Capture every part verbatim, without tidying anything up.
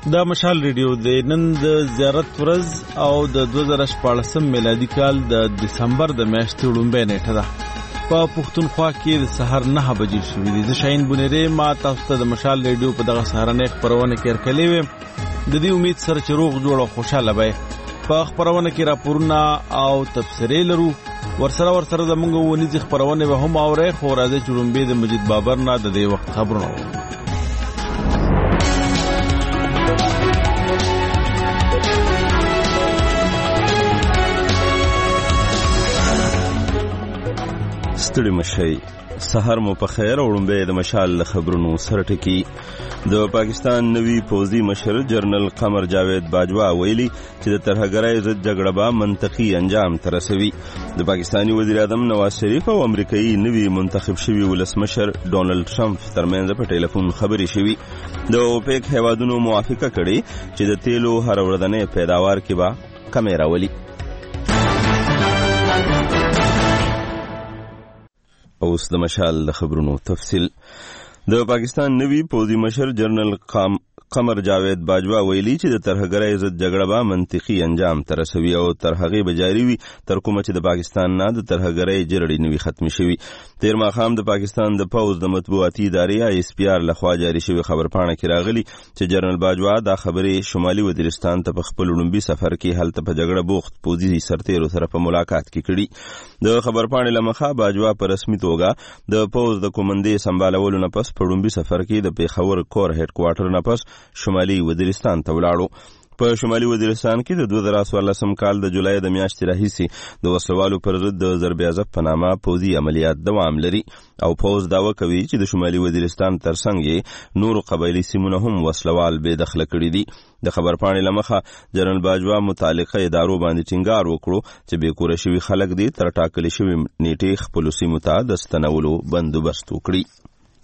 دا مشال ریډیو د نن د زیارت ورځ او د دوه زره شپاړسم میلادي کال د دسمبر د میاشتې لومړۍ نیټه ده. په پښتونخوا کې د سحر نه بجې شوې دي. زه شاهین بونیری ما تاسو ته د مشال ریډیو په دغه سهارنۍ خپرونه کې ورکړې وې. د دې امید سره چې روغ جوړ او خوشاله وئ. په خپرونه کې راپورونه او تبصرې لرو. ورسره ورسره زموږ ونیزې خپرونې به هم اورئ. خو راځئ چې لومبې د مجید بابر نه د دې وخت خبرونه. ستړي مشئ، سحر مو په خیر. وړومبی د مشال خبرونو سره ټکی. د پاکستان نوی پوځي مشر جنرال قمر جاوید باجوا ویلي چې د ترهګرۍ ضد جګړه به منطقي انجام ته رسوي. د پاکستاني وزیر اعظم نواز شریف او امریکایي نوی منتخب شوي ولسمشر ډونالډ ټرمپ ترمنځ په ټلیفون خبرې شوي. د اوپیک هیوادونو موافقه کړې چې د تیلو هر ورځنۍ پیداوار کې به کمې راولي. اوس د مشال د خبرونو تفصیل. د پاکستان نوی پوځي مشر جنرال قمر جاوید باجوا ویلي چې د ترهګرۍ ضد جګړه به منطقي انجام ته رسوي او تر هغې به جاري وي تر کومه چې د پاکستان نه د ترهګرۍ جرړې نه وي ختمې شوي. تېر ماښام د پاکستان د پوځ د مطبوعاتي ادارې آی اس پي آر لخوا جاري شوې خبرپاڼه کې راغلي چې جنرال باجوا دا خبرې شمالي وزیرستان ته په خپل لومړي سفر کې هلته په جګړه بوخت پوځي سرتیرو سره په ملاقات کې کړي. د خبرپاڼې له مخه باجوا په رسمي توګه د پوځ د کومندې سمبالولو نه پس په لومړي سفر کې د پیښور کور هډ کوارټر نه پس شمالي وزیرستان ته ولاړو. په شمالي وزیرستان کې د دوه زره څوارلسم کال د جولای د میاشتې راهیسې د وسلوالو پر ضد د ضرب اضف په نامه پوځي عملیات دوام لري او پوځ دعوه کوي چې د شمالي وزیرستان ترڅنګ نورو قبایلي سیمونه هم وسلوال بې دخله کړي دي. د خبرپاڼې له مخه جنرال باجوا متعلقه ادارو باندې ټینګار وکړو چې بې کوره شوي خلک دي تر ټاکلې شوي نیټې خپلو سیمو ته د ستنولو بندوبست وکړي.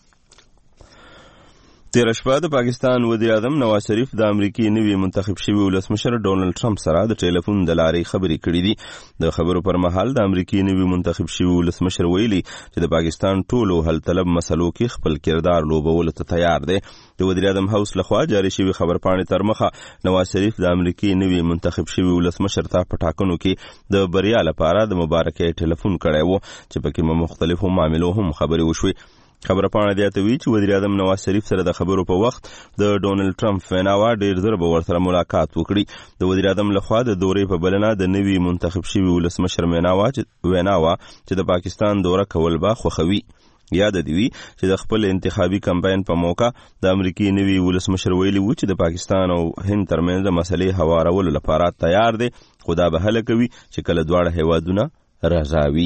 تېره شپه د پاکستان وزیر اعظم نواز شریف د امریکې نوي منتخب شوي ولسمشر ډونالډ ټرمپ سره د ټلیفون د لارې خبرې کړې دي. د خبرو پر مهال د امریکې نوي منتخب شوي ولسمشر ویلي چې د پاکستان ټولو حل طلب مسلو کې خپل کردار لوبولو ته تیار دی. د وزیر اعظم هاوس لخوا جاري شوي خبرپاڼې تر مخه نواز شریف د امریکې نوي منتخب شوي ولسمشر ته په ټاکنو کې د بریا لپاره د مبارکۍ ټلیفون کړی و چې پکې مختلفو معاملو هم خبرې وشوې. خبرپاڼه زیاتوي چې وزیر اعظم نواز شریف سره د خبرو په وخت د ډونالډ ټرمپ ویناوه ډېر زر به ورسره ملاقات وکړي. د وزیر اعظم لخوا د دورې په بلنه د نوي منتخب شوي ولسمشر ویناوه چې د پاکستان دوره کول به خوښوي. یاد دی وی چې د خپل انتخابي کمپاین په موقع د امریکای نوي ولسمشر ویلي و چې د پاکستان او هند ترمنځ مسلې هوارولو لپاره تیار دی خو دا به هله کوي چې کله دواړه هیوادونه راځي.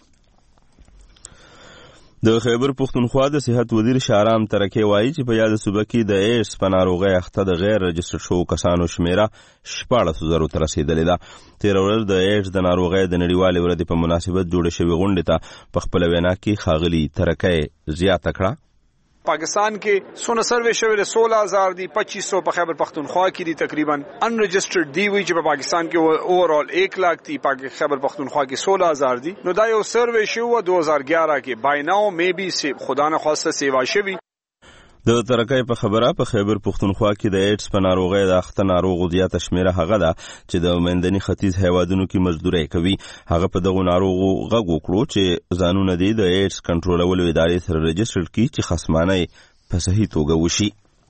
د خیبر پښتونخوا د صحت وزیر شارام ترکي وایي چې په یاد صوبه کې د ایډز په ناروغۍ اخته د غیر رجسټر شوو کسانو شمیره شپاړس زرو ته رسېدلې ده. تېره ورځ د ایډز د ناروغۍ د نړیوالې ورځې په مناسبت جوړې شوې غونډې ته په خپله وینا کې ښاغلي ترکي زیاته کړه پاکستان کې سونه سروے شوی سولہ ہزار دی پچیس سو په خیبر پختونخوا کې دی تقریباً ان رجسٹرڈ دی وی چې په پاکستان کې اوورال ایک لاکھ دی پاک خیبر پختونخوا کې سولہ ہزار دی. نو دا یو سروے شو دو ہزار گیارہ کې بائی ناو مے بی خدا نه خواسته سیوا شوی. د ترکۍ په خبره په خیبر پښتونخوا کې د ایډز په ناروغۍ د اخته ناروغو زیاته شمیره هغه ده چې د منځني ختیځ هیوادونو کې مزدوري کوي. هغه په دغو ناروغو غږ وکړو چې ځانونه دې د ایډز کنټرولولو ادارې سره رجسټر کړي چې خصمانه په صحیح توګه وشي.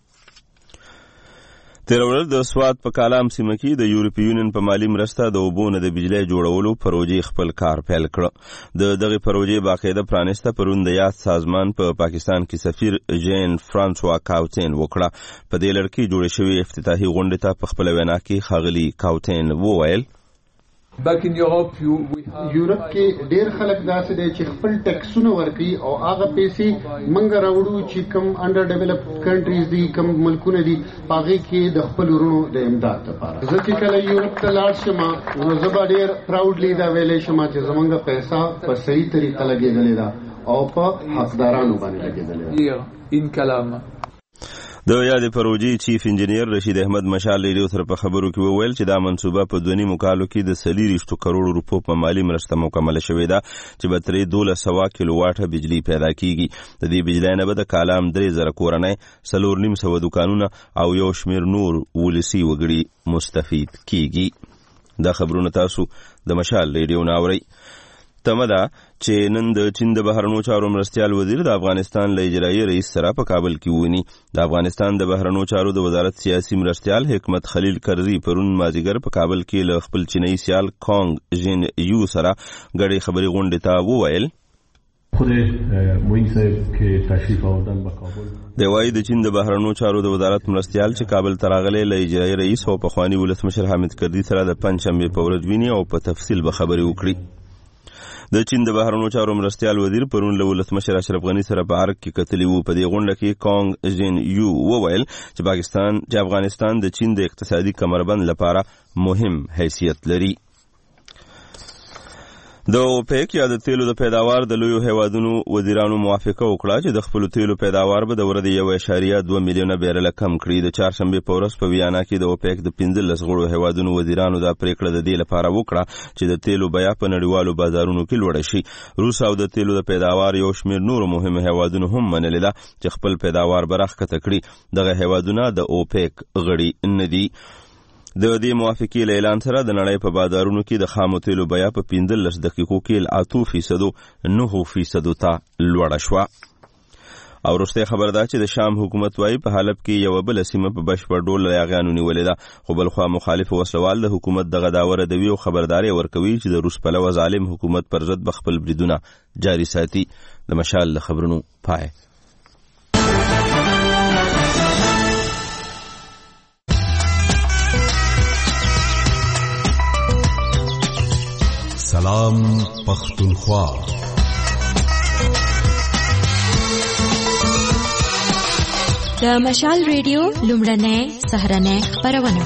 تېره ورځ د سوات په کالام سیمه کې د یورپي یونین په مالي مرسته د اوبو نه د بجلۍ جوړولو پروژې خپل کار پیل کړ. د دغې پروژې باقاعده پرانسته پرون د یاد سازمان په پاکستان کې سفیر جین فرانسوا کاوتین وکړه. په دې لړ کې جوړې شوې افتتاحي غونډې ته په خپله وینا کې ښاغلي کاوتین وویل Back in Europe, you, we have یورپ کې ډېر خلک داسې دي چې خپل ټیکسونه ورکوي او هغه پیسې موږ راوړو چې کوم انډر ډیولپډ کنټریز دي کوم ملکونه دي هغې کې د خپل ورونو د امداد لپاره. زه چې کله یورپ ته لاړ شم نو زه به ډېر پراوډلی دا ویلی شم چې زموږ پیسه په صحیح طریقه لګېدلې ده او په حقدارانو باندې لګېدلې ده. in کلام د یادې پروژې چیف انجینیر رشید احمد مشال ریډیو سره په خبرو کې وویل چې دا منصوبه په دوه نیمو کالو کې د څلوېښتو کروړو روپو په مالي مرسته مکمله شوې ده چې به ترې دولس سوه کیلو واټه بجلي پیدا کیږي. د دې بجلۍ نه به د کالام درې زره کورنۍ، څلور نیم سوه دوکانونه او یو شمېر نور ولسي وګړي مستفید کیږي. دا خبرونه تاسو د مشال ریډیو نه اورئ. تمه ده چې نن د چین د بهرنیو چارو مرستیال وزیر د افغانستان له اجرایي رئیس سره په کابل کې ونی. د افغانستان د بهرنیو چارو د وزارت سیاسي مرستیال حکمت خلیل کرزي پرون مازیګر په کابل کې له خپل چینایي سیال کانګ جین یو سره ګډې خبرې غونډې ته وویل. خود موین صاحب که تشریف آوردن به کابل د وای د چین د بهرنیو چارو د وزارت مرستیال چې کابل ته راغلی له اجرایي رئیس او پخواني ولسمشر حامد کرزي سره د پنجشنبې په ورځ ویني او په تفصیل به خبرې وکړي. د چین د بهرنیو چارو مرستیال وزیر پرون له ولسمشر اشرف غني سره په ارګ کې کتلی وو. په دې غونډه کې کانګ جین یو وویل چې پاکستان چې افغانستان د چین د اقتصادي کمربند لپاره مهم حیثیت لري. د اوپیک یا د تیلو د پیداوار د لویو هیوادونو وزیرانو موافقه وکړه چې د خپلو تیلو پیداوار به د ورځې یو اعشاریه دوه میلیونه بیرله کم کړي. د چهارشنبې په ورځ په ویانا کې د اوپیک د پنځلس غړو هیوادونو وزیرانو دا پریکړه د دې لپاره وکړه چې د تیلو بیه په نړیوالو بازارونو کې لوړه شي. روس او د تیلو د پیداوار یو شمېر نورو مهمو هیوادونو هم منلې ده چې خپل پیداوار به راښکته کړي. دغه هیوادونه د اوپیک غړي نه دي. د دې موافقې له اعلان سره د نړۍ په بازارونو کې د خامو تیلو بیه په پنځلس دقیقو کې له اتو فیصدو نهو فیصدو ته لوړه شوه. او وروستی خبر ده چې د شام حکومت وایي په حلب کې یوه بله سیمه په بشپړ ډول له یاغیانو نیولې ده، خو بلخوا مخالف وسلوال د حکومت دغه دعوه ردوي او خبرداری ورکوي چې د روس پلوه ظالم حکومت پر ضد به خپل بریدونه جاري ساتي. د مشال د خبرونو پای. سلام پختونخوا. د مشال ریډیو لومړنۍ سهارنۍ خپرونه.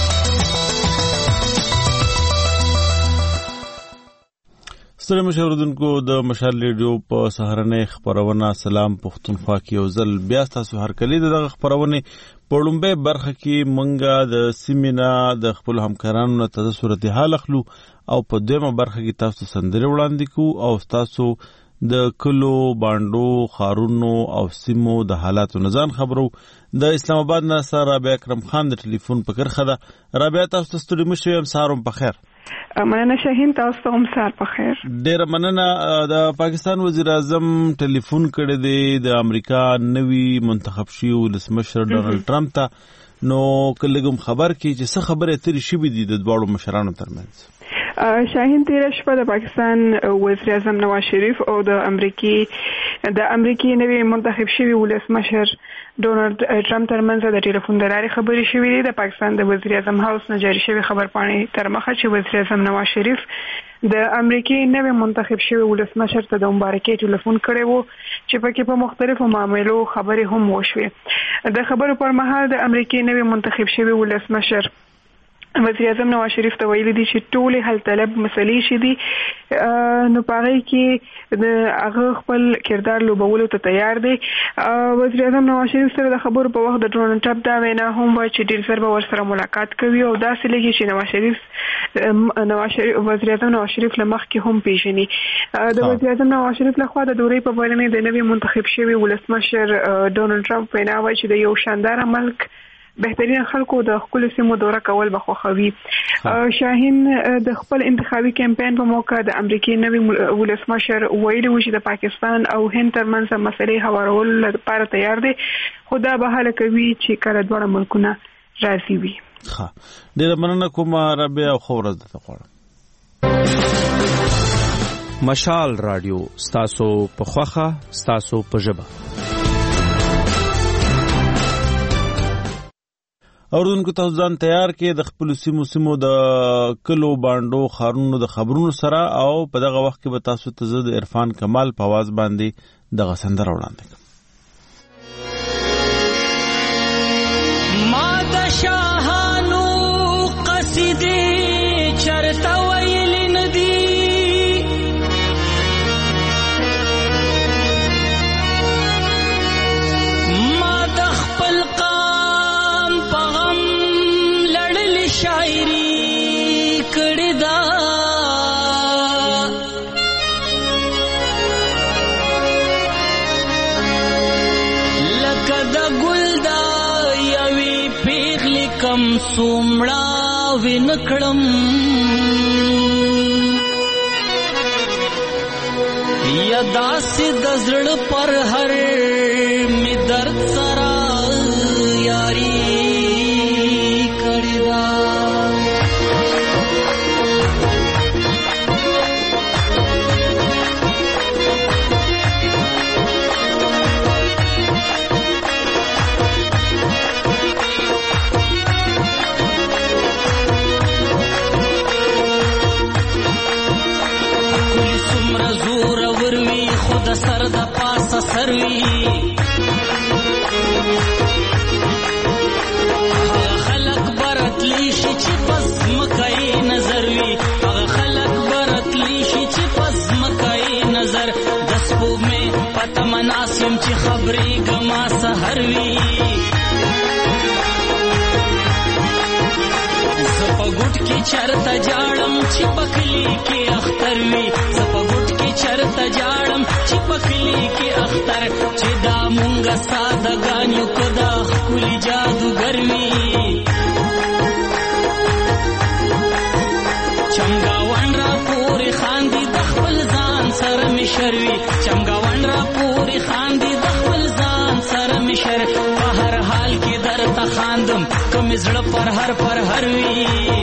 ستړي مشاوردونکو د مشال ریډیو په سهارنۍ خپرونه سلام پختونخوا کې یو ځل بیا تاسو هرکلی دغه خپرونه په لومړۍ برخه کې مونږه د سیمینا د خپل همکارانو ته صورتحال اخلو او په دویمه برخه کې تاسو سندرې وړاندې کوو او تاسو د کلو باندو خارونو او سیمو د حالاتو نزان خبرو. د اسلام آباد نه سره رابعه اکرم خان د ټلیفون په کرخه ده. رابعه تاسو ته ستړي مشئ یم سهار په خیر. مننه شاهین، تاسو ته هم سهار په خیر. ډیره مننه. د پاکستان وزیر اعظم ټلیفون کړی دی د امریکا نوي منتخب شوي ولسمشر ډونالډ ټرمپ ته، نو کلهګم خبر کی چې څه خبره ترې شوې دي د دواړو مشرانو ترمنځ. شاهین، تیره شپه د پاکستان وزیر اعظم نواز شریف او د امریکای د امریکای نوی منتخب شوی ولسمشر ډونالډ ټرمپ ترمنځ د ټلیفون د لارې خبرې شوې دي. د پاکستان د وزیر اعظم هاوس نه جاری شوی خبرپاڼې تر مخه چې وزیر اعظم نواز شریف د امریکای نوی منتخب شوی ولسمشر ته د مبارکۍ ټلیفون کړی وو چې پکې په مختلفو معاملو خبرې هم وشوې. د خبرو پر مهال د امریکای نوی منتخب شوی ولسمشر وزیر اعظم نواز شریف ته ویلي دي چې ټولې حل طلب مسلې شي دي، نو پاره کې د هغه خپل کردار لوبولو ته تیار دی. وزیر اعظم نواز شریف سره د خبرو په وخت د ډونالډ ټرمپ دا وینا هم وایي چې ډېر ژر به ورسره ملاقات کوي او داسې لګي چې نواز شریف نواز شریف وزیر اعظم نواز شریف له مخکې هم پیژني. د وزیر اعظم نواز شریف لخوا د دورې په بلنې د نوي منتخب شوي ولسمشر ډونالډ ټرمپ وینا وایي چې د یو شاندار ملک بهترین خلکو د خپل سیمو دوره کول به خوښوي. شاهین، د خپل انتخابي کمپاین په موقع د امریکای نوی ولسمشر ویلي و چې د پاکستان او هند ترمنځ مسلې هوارولو لپاره تیار دی، خو دا به هله کوي چې کله دواړه ملکونه راضي وي. ښه، ډېره مننه کوم رابعه او ښه ورځ درته غواړم. مشال راډیو ستاسو په خوښه ستاسو په ژبه. اوردونکو تاسو ځان تیار کې د خپل سیمو سیمو د کلو باندو خارونو د خبرونو سره او په دغه وخت کې به تاسو ته زه د عرفان کمال په आवाज باندې دغه سندره وړاندې کوم. ما د شاهانو قصیدې چرته ویل ندي، ما د خپل سومړه وینکړم یا داسې د زړه پر هر می درد سره یاری کړی دا د سر د پاسه سروي هغه خلق برتلی شي چې پس مکای نظر وي هغه خلق برتلی شي چې پس مکای نظر د سپو مې پته مناسم چې خبرې ګما سحر وي زپګوټ کې چرته جاړم چې پکلی کې اختر وي زپګوټ کې چرته جاړم چې پکلی کې اختر چې دا مونږه ساده غانیو کدا خولي جادوګر وي چمګاوان را پورې خاندي د خپل ځان سره مشروي چمګاوان را پورې خاندي د خپل ځان سره مشر په هر حال کې درته خاندم کوم زړه پر هر پر هر وي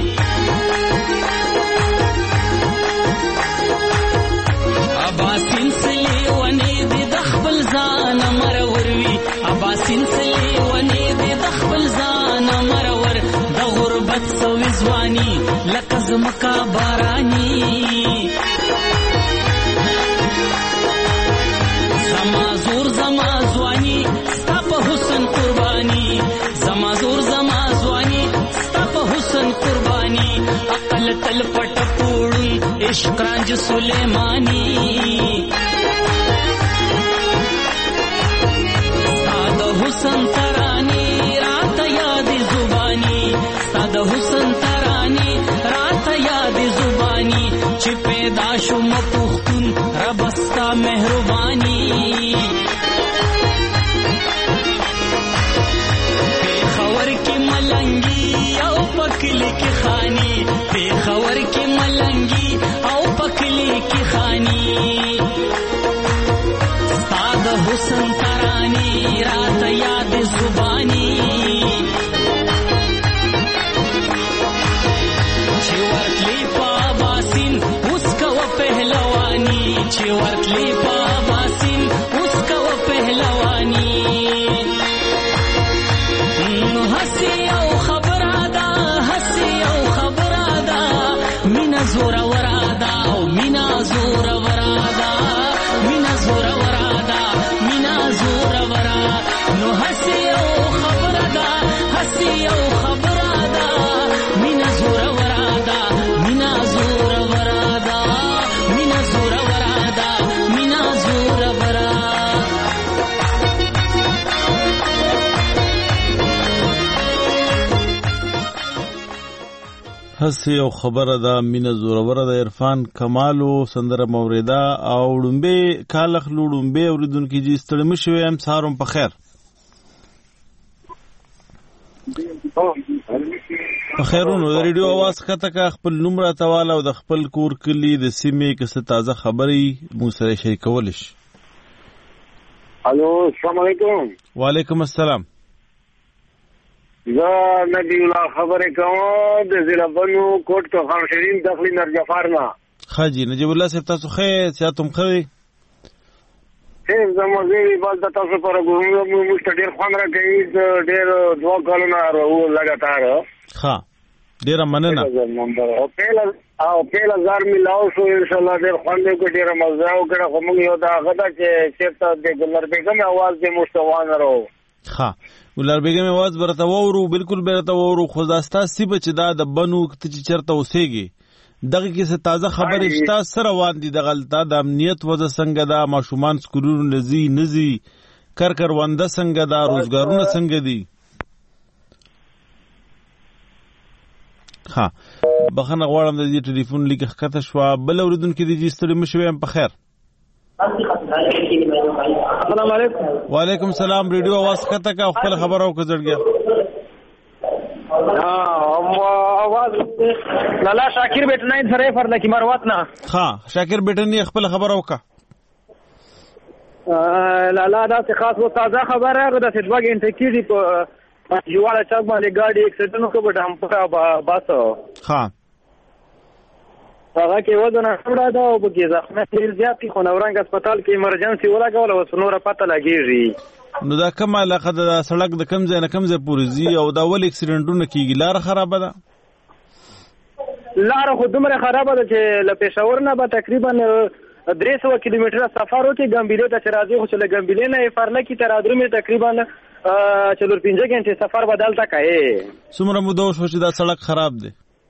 اباسین سلی ونی دی د خپل ځان مرور وي اباسین سلی ونی دی د خپل ځان مرور د غربت سوي ځواني لکه زمکا باراني زما زور زما ځواني ستا په حسن قرباني زما زور زما ځواني ستا په حسن قرباني عقل تل پټ پوړی عشق رانج سلیمانی ساده حسن ترانی رات یاد زبانی ساده حسن ترانی رات یاد زبانی چې پیدا شوم پختون ربستا مهربانی خبر کی ملنگی او پکلی کی خانی بے خبر کی ملنگی او پکلی کی خانی ساد حسن ترانی رات یاد زبانی چی ورتلی پا باسین اس کا و پہلوانی چی ورتلی پا باسین اس کا و پہلوانی ہسی او خبرادا ہسی او خبرادا مینا زورا ورادا او مینا زورا ورادا مینا زورا ورادا مینا زورا ورا نو ہسی او خبرادا ہسی او خبرادا مینا زورا ورادا مینا زورا ورادا مینا زورا ورادا مینا زورا ورا هسې یو خبره ده مینه زوروره د عرفان کمالو سندره موریده او ړومبې کالخ لو ړومبې اورېدونکي جي ستړي مه شوئ یم سهار هم په خیر په خیرونو د ریډیو اواز ښکته که خپل نوم راته واله او د خپل کور کلي د سیمې که څه تازه خبرې موږ سره یې شریکولی شي الو السلام علیکم وعلیکم السلام زه نبی الله خبرې کوم د ضلع بنو کوټ تو خان شیرین داخلي نرجفار نه ښه جي نجیب الله صاحب تاسو ښه صحت هم ښه دی صاحب زموږ دی بس د تاسو پر ګورو موږ ته ډېر خوند راکوي ډېر دوه کلونه راو لګاتار ښه ډېره مننه او پیل او پیل هزار میلاو شو ان شاء الله ډېر خوند کو ډېر مزه او کړه خو موږ یو دا غدا چې چیرته د ګلر بیگم आवाज دې مستوان راو ښه ولر بیگم आवाज برته وورو بالکل برته وورو خو داستا سی بچ دا د بنو کته چې چرته اوسېږي دغه کیسه تازه خبرې شته سره روان دي د غلطه د امنیت وځه څنګه دا ماشومان سکولونو نزي نزي کر کر ونده څنګه دا روزګارونه څنګه دي ها بخنه غواړم د دې ټلیفون لیک ښکته شو بل اوریدونکو دي چې ستړي مشوي هم په خیر السلام علیکم وعلیکم السلام ریډیو आवाज ښکته کا خپل خبرو کو ځړګیا आवाज لالا شاکر بیٹنای سره فرله کی مروت نه ها شاکر بیٹنی خپل خبر اوکا لالا دا څه خاص و تازه خبره ده د دوه غنټې کې په یواله چاک باندې ګاډي اکسیډنټ وکړ په هم په باسو ها هغه کې وزن اړه ده او په زخمه ډیر زیات خو نورنګ هسپتال کې ایمرجنسي ولګول او نور پته لګیږي نو دا کوم علاقه د سړک د کم ځای نه کم ځای پورې زی او دا ول اکسیډنټونه کیږي لار خراب ده لار خو دومره خراب ده چې له پېښور نه به تقریبا درې سوه کیلومتره سفر وکړي ګمبیلې ته چې راځي خو چې له ګمبیلې نه فرله کې تر ادرمې تقریبا څلور پنځه غنټې سفر به دلته کوي څومره موده وشوه چې دا سړک خراب دی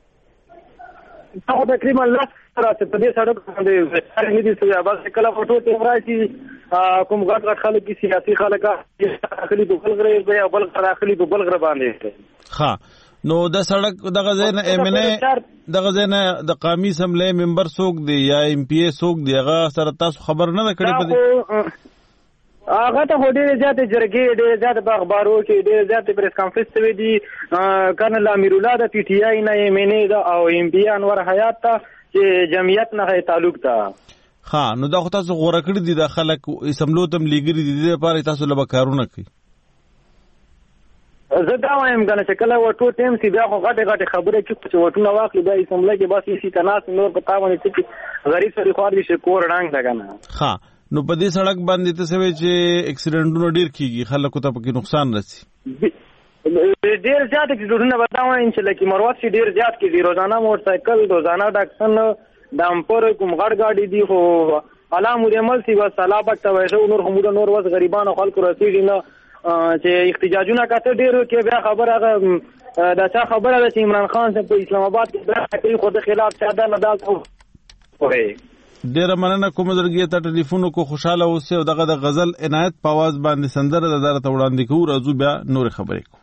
دا تقریبا لس راځي په دې سړک باندې نه دي چې بس کله فوټو ته راځي کوم غټ غټ خلک کې سیاسي خلک داخلي په بلغره یا بلغره داخلي په بلغره باندې ها نو د سړک دغه ځای نه ایم ان ای دغه ځای نه د قومي اسمبلی ممبر څوک دی یا ایم پی ای څوک دی هغه سره تاسو خبر نه کړی په دې هغه ته ډېرې زیاتې جرګې ډېرې زیاتې په اخبارو کې ډېرې زیاتې پریس کانفرنس شوی دي کرنل امیر الله د پی ټي آی نه ایم ان ای ده او ایم پی انور حیات ته چې جمعیت نه تعلق ده ها نو دا خو تاسو غوړه کړی دي د خلک اسمبلو تم لیګري دي د لپاره تاسو لپاره کارونه کوي زه دا وایم کنه چې کله وټو ټیم سی بیا خو غټه غټه خبره کې چې وټونه واخلي بیا اسمبلی کې بس هیڅ تناس نور پتا ونه چې غریب سړي خو دې شکور رنګ ده کنه ها نو په دې سړک باندې ته سوي چې اکسیډنټونه ډیر کیږي خلکو ته پکې نقصان رسي ډیر زیات اکسیډنټونه بتاوم چې لکه مروت شي ډیر زیات کیږي روزانه موټر سایکل روزانه ډاکسن دامپر کوم غړ گاډي دی خو علامه عمل سی وس صلابت ته وایو نور هم نور وس غریبانو خلکو رسیدي نه چې احتجاجونه کاته ډیرو کې بیا خبره دا څه خبره ده چې عمران خان په اسلام آباد کې د خو د خلاف ساده نه دا کوي ډیره مننه کوم درګي ته ټلیفون کو خوشاله اوسه او دغه د غزل عنایت په आवाज باندې سندره د دارت وړاندې کوو راځو بیا نور خبرې کو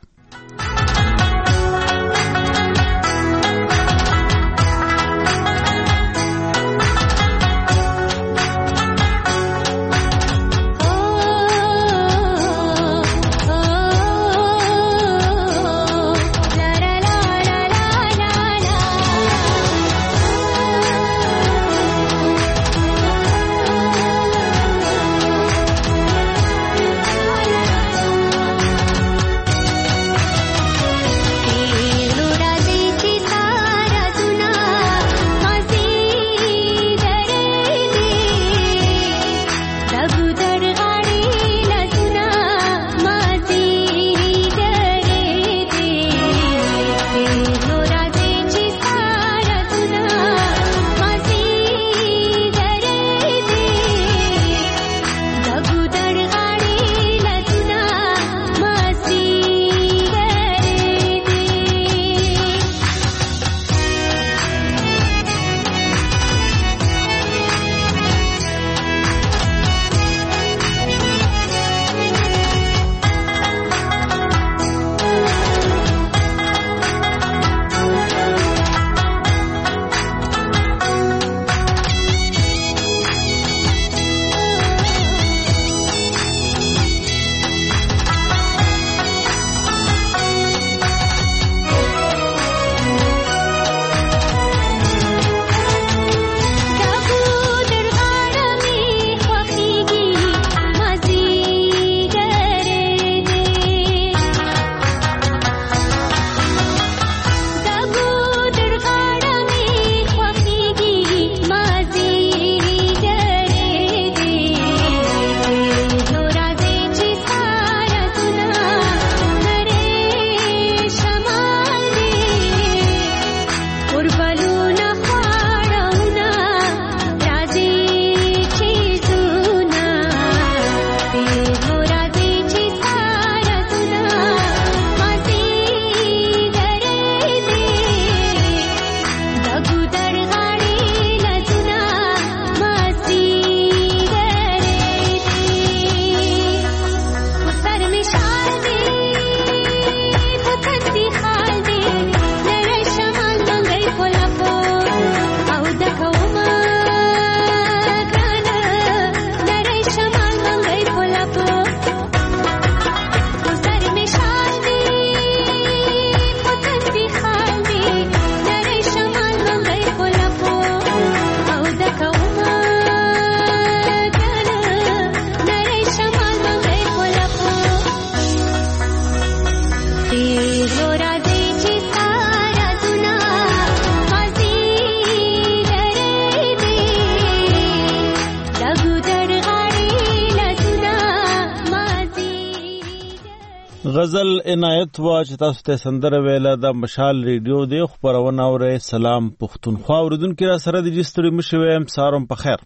غزل عنایت وا چې تاسو ته سندره ویله د مشال ریډیو دی خبرونه اوره. سلام پښتونخوا اوریدونکو را سره د جستړي مشوم سارم په خیر.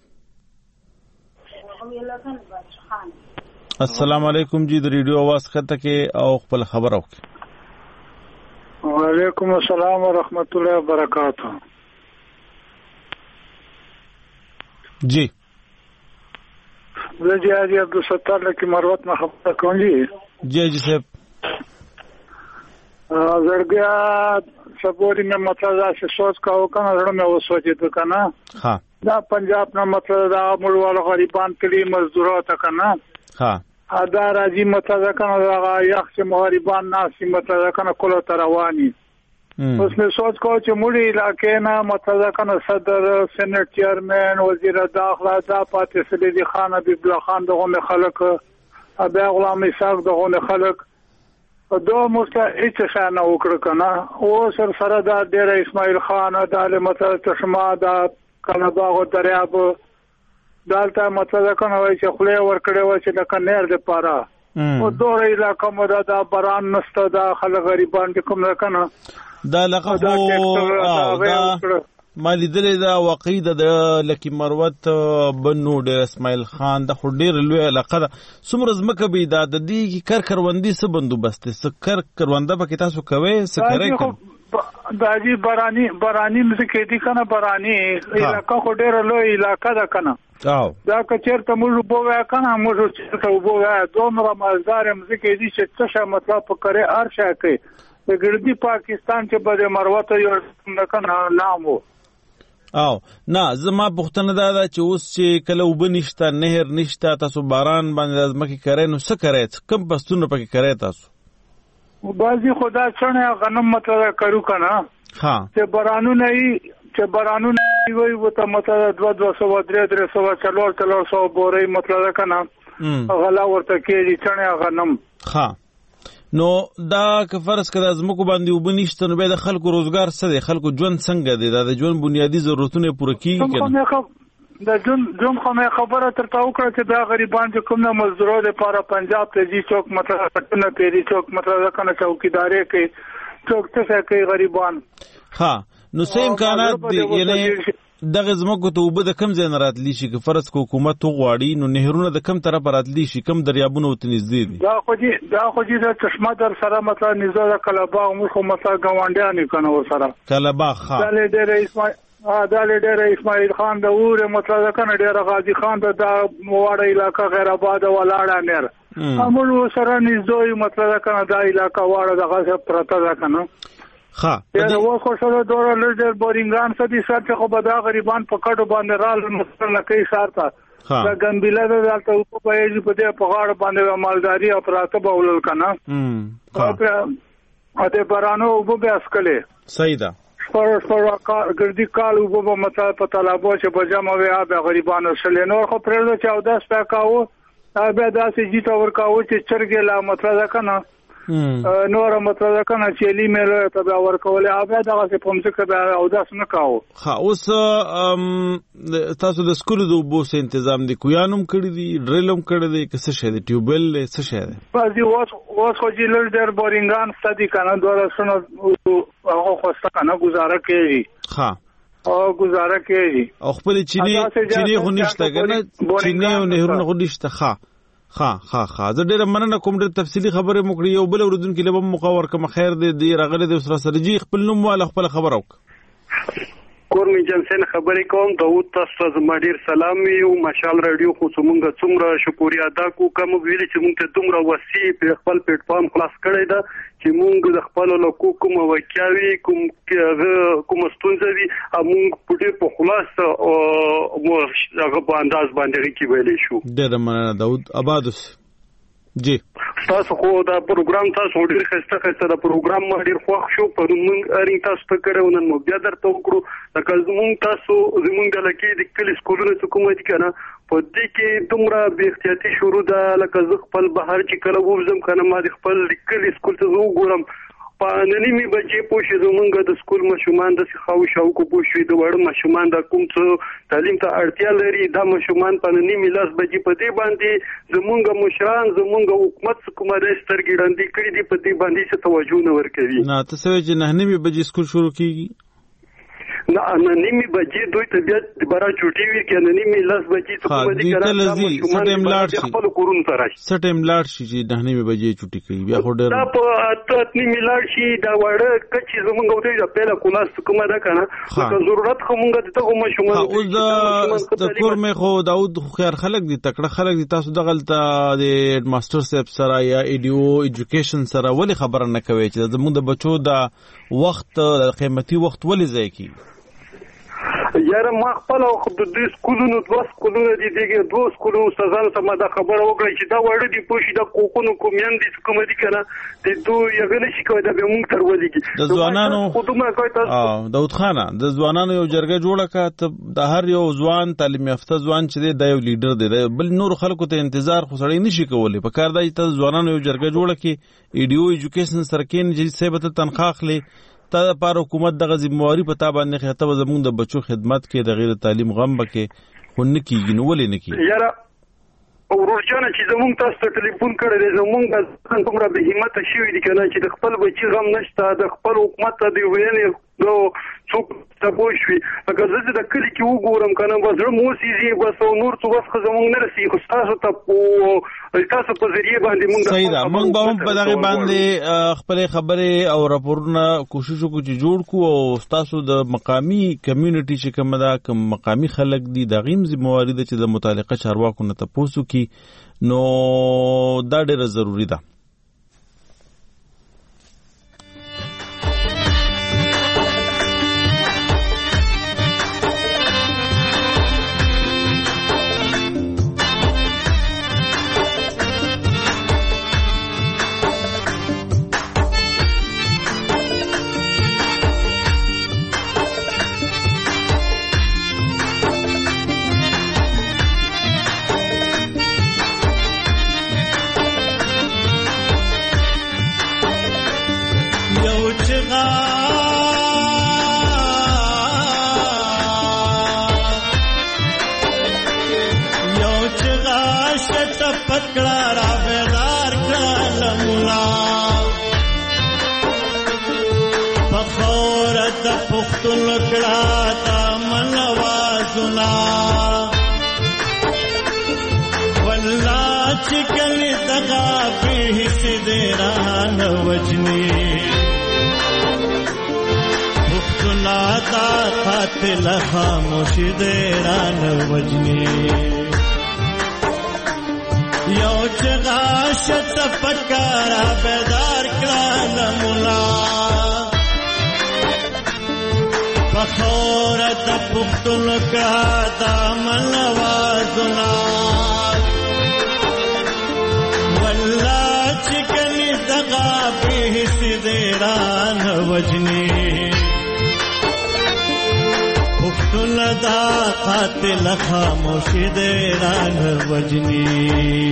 السلام علیکم جی د ریډیو आवाज کته کې او خپل خبر او وعلیکم السلام ورحمت الله وبرکاتہ. جی زه جی حاجی عبدالستار لکی مروت نه خبره کوم جی. جی جی صاحب زړګیا سپوري مې مطلب دا چې سوچ کاو کنه زړه مې وسوچې ته کنه ها دا پنجاب نه مطلب دا مړوال غریبان کلی مزدورات کنه ها ادا راځي مطلب کنه دا یخ چې غریبان ناسي مطلب کنه کولو تروانی. اوس مې سوچ کو چې مړی علاقې نه مطلب کنه صدر سېنات چیرمن وزیر داخله دا پاتې سلیدي خان حبیب الله خان دغه خلک ابي غلام اسحاق دغه خلک دو مسته هیڅ څه نه وکړ کنه. او سر سره دا ډېر اسماعیل خان د علامه چشمه دا کنه باغ دریاب دالته مطلب کنه وای چې خله ور کړې و چې د کنیر د پاره او دوه علاقې مو دا باران نشته دا خلک غریبان کوم نه کنه دا لقب دا ما لیدلې دا واقعي د لکی مروت بنو ډېر اسماعیل خان د خو ډېر لوی علاقه ده. څومره ځمکه به دا د دې کر کروندي څه بندوبست څه کر کرونده پکې تاسو کوي څه کوي دا جی بارانی بارانی مزه دي کنه بارانی علاقه خو ډېر لوی علاقه ده کنه. او دا کچیر ته موږ بوه کنه موږ چې ته بوه دومره مزدار مزه کې دي چې څه مطلب پکړه ارشا کوي د ګردي پاکستان چې بده مروت یو کنه نامو. او نه زما پوښتنه دا ده چې اوس چې کله وب نشته نهر نشته تاسو باران باندې ځمکې کرئ نو څه کرئ کم پښتون پکې کرئ تاسو؟ بعضی خدا څنګه غنم مطلب کرو کنه ها چې بارانو نه چې بارانو نه وي وته مطلب دو دو سو درې درې سو چلور چلور سو بورې مطلب کنه غلا ورته کېږي څنګه غنم. ها نو دا که فرض کړه زموږ باندې وبنيشته نو به د خلکو روزګار څه دی خلکو ژوند څنګه دی د ژوند بنیادی ضرورتونه پوره کیږي کنه د ژوند ژوند خو مې خبره ترته وکړه چې دا غریبان چې کوم نه مزدورو لپاره پنجاب ته جی چوک مطلب پټنه پیری چوک مطلب کنه چوکیدارې کوي چوک څه کوي غریبان. ها نو څه امکانات دي یعنی دغه زموږ ته وب د کم ځای نه راتلی شي که فرض کو حکومت غواړي نو نهرونه د کم طرف راتلی شي کم دریابونه وته نږدې دي. دا خو دې دا خو دې د چشمه در سره مطلب نږدې د کلاباغ مو خو مطلب ګاونډیان کنه ور سره کلاباغ ها دا ډېر اسماعیل ها دا ډېر اسماعیل خان د اوره مطلب کنه ډېر غازی خان د مواره علاقې غیر آباد ولاړه نر امر سره نږدې مطلب کنه دا علاقې واړه د غاصب پرته ده کنه. ها دا و خو سره دوره لږ بورینګان سدي سره خو به دا غریبان په کډو باندې رال مثلا کوي سارته دا ګمبيله ده دلته په پېږي په دې په غاړه باندې مالداري او پراته بولل کنه. هم ها اته بارانو وب به اسکلې صحیح ده پر پر ګردي کال وب مطلب په طلبو چې په جمع وي هغه غریبانو سره نور خو پرې د چودہ سپه کاوه هغه داسې جیته ور کاوه چې چرګه لا مطلب کنه نور مطلب کنه چې لی مې ته به ورکولې هغه دغه څه پوم څه به او داس نه کاوه. ها اوس تاسو د سکولو د بوس تنظیم د کویانم کړی دی ډریلم کړی دی که څه شه دی ټیوبل څه شه دی پاتې واس واس خو چې لږ ډېر بورینګان ستدي کنه دوه سنو هغه خو څه کنه گزاره کوي. ها او گزاره کوي او خپل چینی چینی خو نشته کنه چینی او نهرونه خو نشته. ها ها ها ها زه ډېر مننه کوم ډېر تفصیلی خبره مو کړې یو بل اوریدونکو له به مقاور کوم خیر دې راغله د سره سره جی خپل نوم والا خپل خبر اوک کورمي جنسن خبرې کوم داوود تاسو زما ډیر سلام یو مشال رادیو خو څومره څومره شکریا ادا کو کوم ویل چې مونږ ته دومره وسی په خپل پلیټ فارم خلاص کړی دا چې مونږ د خپل لکو کوم وکیاوي کوم کوم ستونزې مونږ په دې په خلاص او مو هغه په انداز باندې کې ویلې شو. ډېر مننه داوود آبادوس جی تاسو خو دا پروګرام تاسو ډیر خسته خسته دا پروګرام ما ډیر خوښ شو پر موږ اړین تاسو ته کړو نن مو بیا درته وکړو لکه زموږ تاسو زموږ لکه د کلی سکولونو حکومت کنه په دې کې دومره بې احتیاطي شروع ده لکه زه خپل بهر چې کله وځم کنه ما د خپل کلی سکول ته وګورم په نننی بجې پوښې زمونږ د سکول ماشومان د خاو شاوکو پوښې د وړ ماشومان د کوم څه تعلیم ته اړتیا لري دا ماشومان په نننی لاس بجې په دې باندې زمونږ مشران زمونږ حکومت کومه د سترګې ډندې کړې دي په دې باندې څه توجه نه ورکوي. نه تاسو چې نهنی بجې سکول شروع کیږي نه نننی بجې دوی ته بیا برا چوټي وی کې نننی لاس بجې څه کومه دي کړه سټیم لاړ شي خپل کورون ته راشي سټیم لاړ شي چې نهنی بجې چوټي کوي بیا خو ډېر دا په اتنی ملاړ شي دا وړه کچې زمونږ وته د پیله کولاس کومه ده کنه که ضرورت کومه ته ماشومان اوس د کور مې خو داود خيار خلک دي تکړه خلک دي تاسو دغلته د ماستر صاحب سره یا ایډیو ایجوکیشن سره ولې خبره نه کوي چې زموږ د بچو د وخت قیمتي وخت ولې ځای کی یاره ما خپل د دې سکولونو دوه سکولونو دي دغه دوه سکولونو استادانو ته ما دا خبره وکړه چې دا وړه دي پوښي دا کوکونو کومیان دي کوم دي کنه د دوه یو نه شي کوي دا به مونږ تر ولېږي د ځوانانو خودمه کوي تاسو داود خانه د ځوانانو یو جرګه جوړه کا د هر یو ځوان تعلیم یافته ځوان چې دی یو لیډر دی بل نور خلکو ته انتظار خو سړی نشي کولی په کار دی ته ځوانانو یو جرګه جوړه کی ایډیو ایجوکیشن سرکین چې سبت تنخواه اخلي تا پر حکومت دغه ذمہواری پتا باندې خطه زموږ د بچو خدمت کې د غیر تعلیم غم بکې خو نه کیږي نو ولې نه کیږي یاره ورورجانه چې زموږ تاسو ته ټلیفون کړی دی زموږ څنګه به همت شي دي کنه چې د خپل بچی غم نشته د خپل حکومت ته دی ویني نو څوک تاسو شوي اگر زه د کلی کې وګورم کنه وزره مو سيزي بس نور څه وخت زموږ نه رسي خو تاسو ته په تاسو په ذریعہ باندې موږ صحیح ده موږ به هم په دغه باندې خپل خبره او راپورونه کوشش وکړو چې جوړ کو او تاسو د مقامی کمیونټي چې کوم دا کوم مقامی خلک دي د غیم ذمہواری د چې د متعلقه چارواکو نه تاسو کی نو دا ډیره ضروری ده. خاموشی دیران وجنی یو چغا شت پکارا بیدار کلال مولا فخورت پختن کا دامن وازنا واللہ چکنی دغا بیس دیران وجنی دا قاتل خاموشی دیران وجنی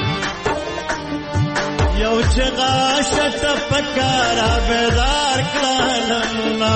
یو چغا شت پکارا بیدار کلالمنا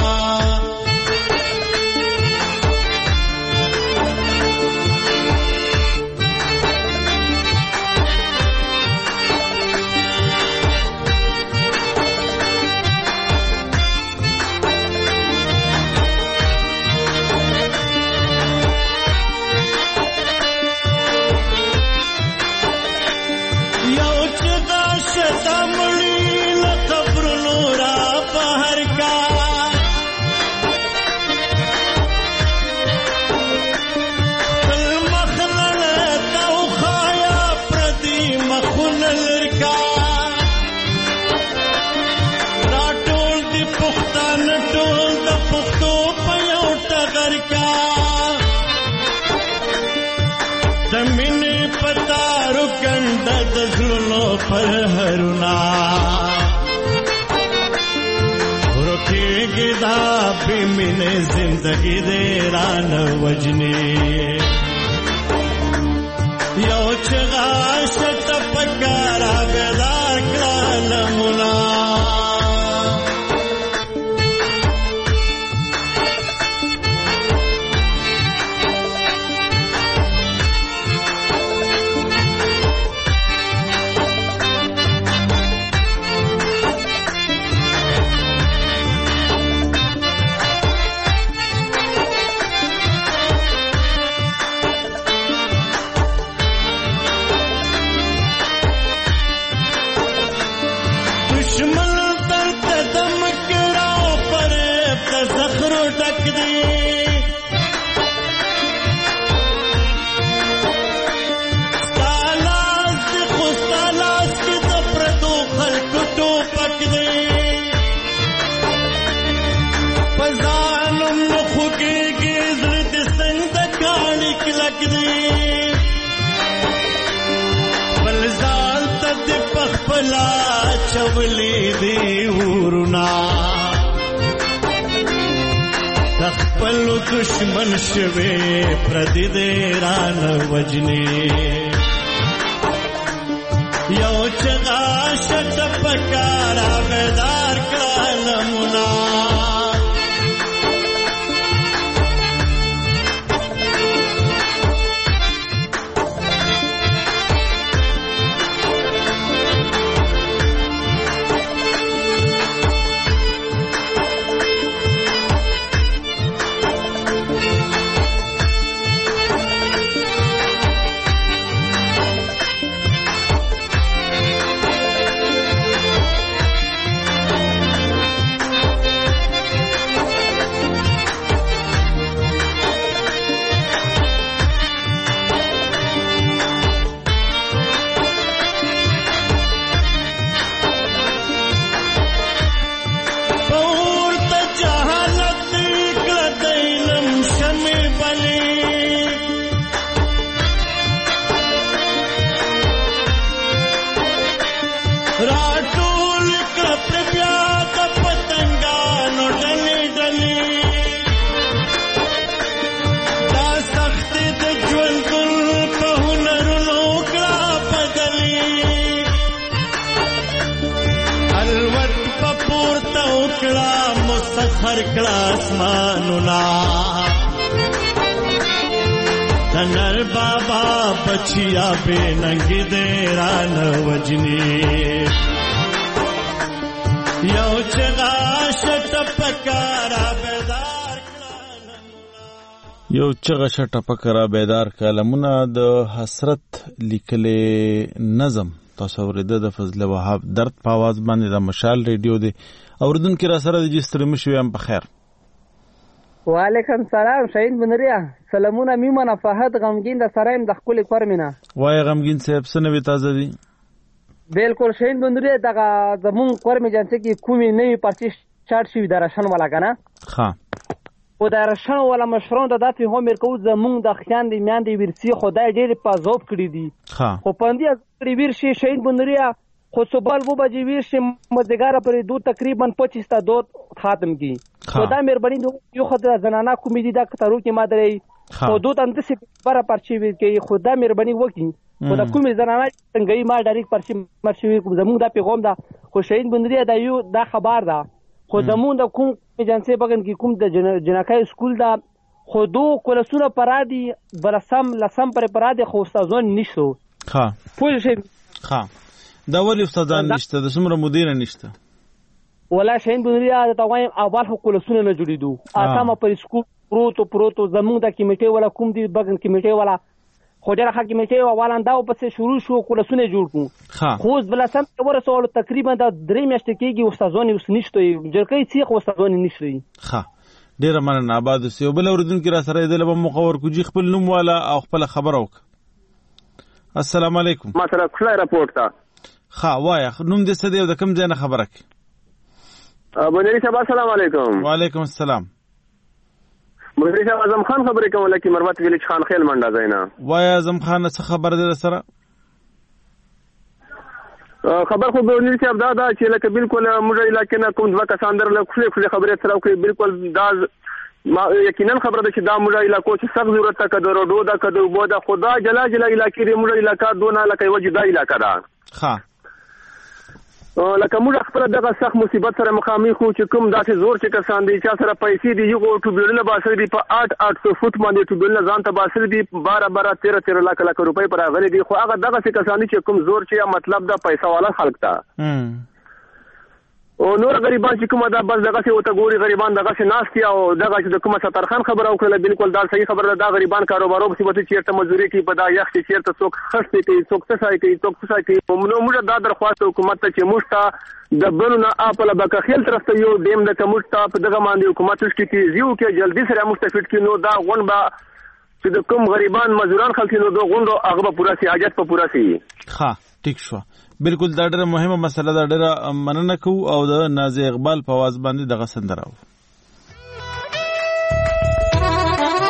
پر هرونا روکی گدا بیمین زندگی دیران وجنی یو چغا شت پکارا بیدار کلال مولا زړه دې څنګه کاڼي کلک دی بل ځان ته دې پخپلا چولې دی ورنا خپل دشمن شوي پردي دې رانه وجني یو چغا شت پکارا بیدار کالمنا مسخر کړه اسمانونه تنر بابا بچیا به ننګ دې رانه وجني یو چغا شت پکارا بیدار یو چغا شت پکارا بیدار کلمونه د حسرت لیکلې نظم تصور ده د فضل وهاب درد په आवाज باندې د مشال ریډیو دی اوردونکو را سره د جستر مشوي هم په خیر. وعلیکم سلام شهید بنریا سلامونه میمنه فهد غمگین د سرایم د خپل کورمنه وای غمگین صاحب سنوي تازه دي بالکل شهید بنریا دغه زمون کورمه جنسه کی کومي نوی پرچی چارت شي درشن ولا کنه ها او درشن ولا مشرون د داتې همیر کو زمون د خیان دی میان دی ورسی خدای ډېر پازوب کړی دی ها خو پاندی کړی ورشي شهید بنریا خو صبح وہ بجے ورشي مزګار پر دو تقریبا پچیس تا دو ختم کی خدا مهرباني یو خدای زنانه کومېدی دا کترو کې مادرې خو دو تند سي بره پرچی وی کې خدا مهرباني وکي خدا کومې زنانه څنګه ما ډایرک پرچی مرشي زمون دا پیغام دا خو شهید بندریا دا یو دا خبر دا خو زمون دا کوم ایجنسی بغن کې کوم د جنکای سکول دا خودو کولسونه پرادي برسم لسم پر پرادي خو استادون نشو ها پوه شئ ها دا ولی استادان نشته د څومره مدیر نشته ولا شین بنریا دا وایم اول خو کولسونه نه جوړیدو اسامه پر سکول پروتو پروتو زمون د کمیټه ولا کوم دی بغن کمیټه ولا خو ډېر ښه کمیټه والا دا په څه شروع شو کولسونه جوړ کو خو بل سم ورسول تقریبا د درې میاشتې کېږي استادونه اوس نشته جرکې څه خو استادونه نشته ها ډېر مننه آباد سي بل اوردونکو را سره د لبم مخور کو جی خپل نوم والا او خپل خبر وک السلام علیکم ما سره خلای راپورټ تا ها وای نوم دې څه دی د کوم ځای نه خبره کی بنری صاحب السلام علیکم وعلیکم السلام بنری صاحب اعظم خان خبرې کوم لکه مربت ویلج خان خیل منډه زینا وای اعظم خان څه خبر دې سره خبر خو بنری صاحب دا دا چې لکه بالکل موږ علاقې نه کوم ځکه ساندر له خپل خپل خبرې سره کوي بالکل دا ما یقینا خبره ده چې دا موږ علاقو چې سخت ضرورت تا کډو روډو دا کډو بو دا خدا جلا جلا علاقې دې موږ علاقہ دونه لکه وجه دا علاقہ ده ها لکه موږ خپل دغه سخت مصیبت سره مخامخ خو چې کوم داسې زور چې کسان دي چې سره پیسې دي یو ټوبلونه باسر دي په آठ آठ سو فوټ باندې ټوبلونه ځان ته باسر دي بارہ بارہ تیرہ تیرہ لک لک روپۍ پر غلي دي خو هغه دغه کسان چې کوم زور چې مطلب دا پیسې والا خلک تا او نور غریبان چې کومه دا بس دغه څه وته ګوري غریبان دغه څه ناشتي او دغه چې کومه سترخان خبره وکړه بالکل دا صحیح خبره ده دا غریبان کاروبارو په صفت چیرته مزدوري کوي په دا یخ چې چیرته څوک خسته کوي څوک څه کوي څوک څه کوي نو موږ دا درخواست حکومت ته چې موږ ته د بلونه اپل بک خیل طرف ته یو دیم د کومټ ته په دغه باندې حکومت شته کې یو کې جلدی سره مستفید کینو دا غون با چې د کوم غریبان مزدوران خلک نو د غوندو هغه پورا سي حاجت په پورا سي ها ټیک شو بالکل دا ډېره مهمه مسله ده ډېره مننه کوو او د نازي اقبال په आवाज باندې دغه سندراو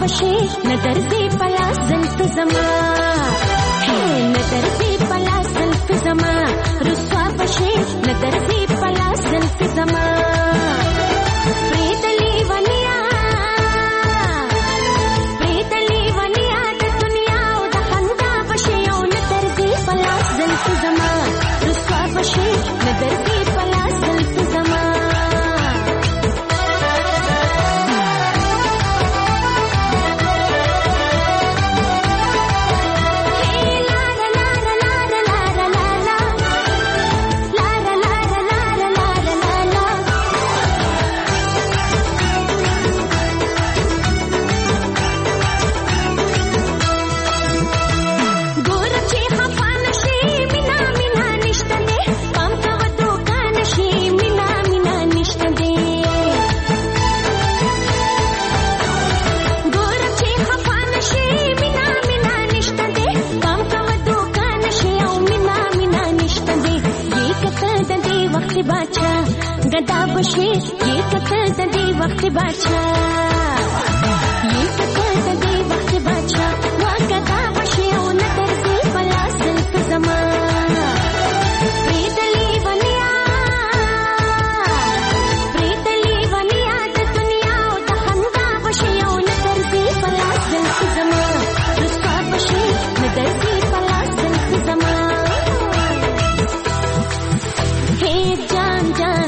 بشي نظر دې پلاس زلف زما نظر دې پلاس زلف زما رسوا بشي نظر دې پلاس زلف زما پریتلی ونیا پریتلی ونیا د دنیا او د خندا بشي او نظر دې پلاس زلف زما رسوا بشي نظر دې پلاس زلف زما गदा बशे ये कतल दे वक्त बाचा ये कतल दे वक्त बाचा वा गदा बशे ओ नजर दे पला जुल्फ जमा प्रीतली वनिया प्रीतली वनिया द दुनिया ओ द खंदा बशे ओ नजर दे पला जुल्फ जमा रुस्वा बशे नजर दे पला जुल्फ जमा हे जान जान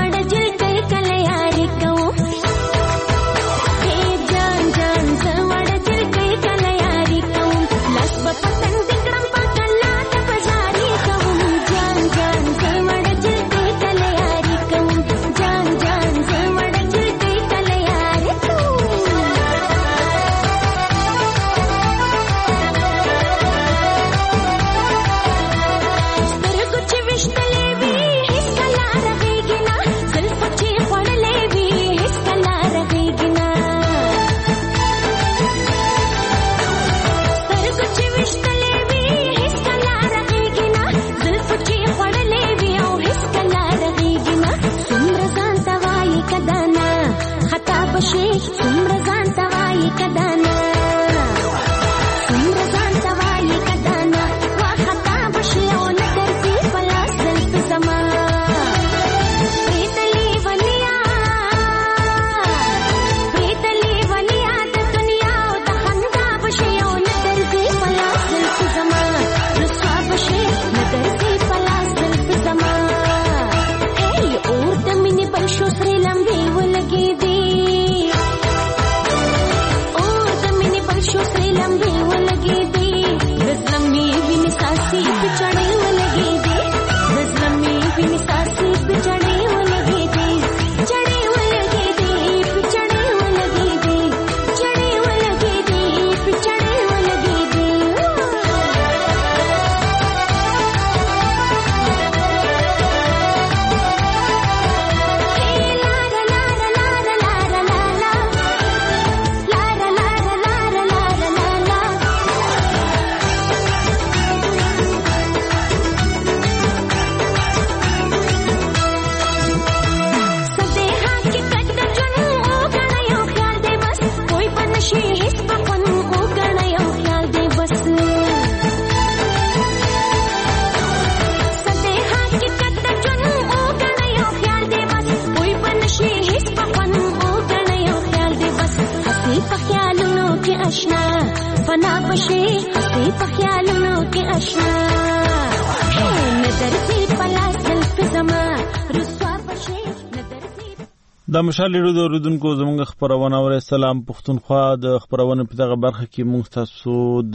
د مشال ریډیو د اوریدونکو زموږ خبرونه اورئ. سلام پښتونخوا. د خبرونه په دغه برخه کې موږ تاسو